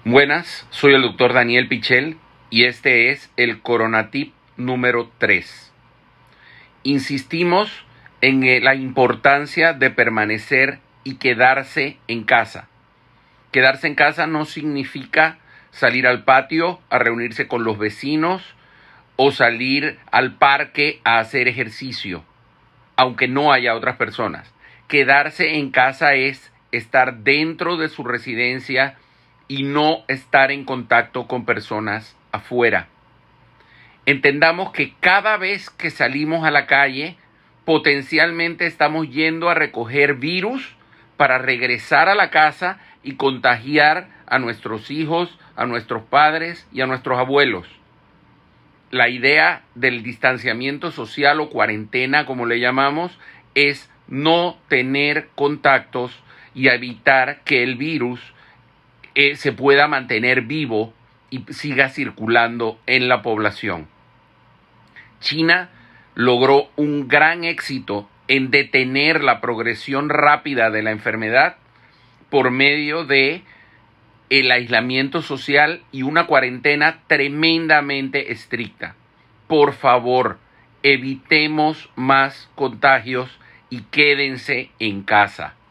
Buenas, soy el doctor Daniel Pichel y este es el Coronatip número 3. Insistimos en la importancia de permanecer y quedarse en casa. Quedarse en casa no significa salir al patio a reunirse con los vecinos o salir al parque a hacer ejercicio, aunque no haya otras personas. Quedarse en casa es estar dentro de su residencia y no estar en contacto con personas afuera. Entendamos que cada vez que salimos a la calle, potencialmente estamos yendo a recoger virus para regresar a la casa y contagiar a nuestros hijos, a nuestros padres y a nuestros abuelos. La idea del distanciamiento social o cuarentena, como le llamamos, es no tener contactos y evitar que el virus se pueda mantener vivo y siga circulando en la población. China logró un gran éxito en detener la progresión rápida de la enfermedad por medio de el aislamiento social y una cuarentena tremendamente estricta. Por favor, evitemos más contagios y quédense en casa.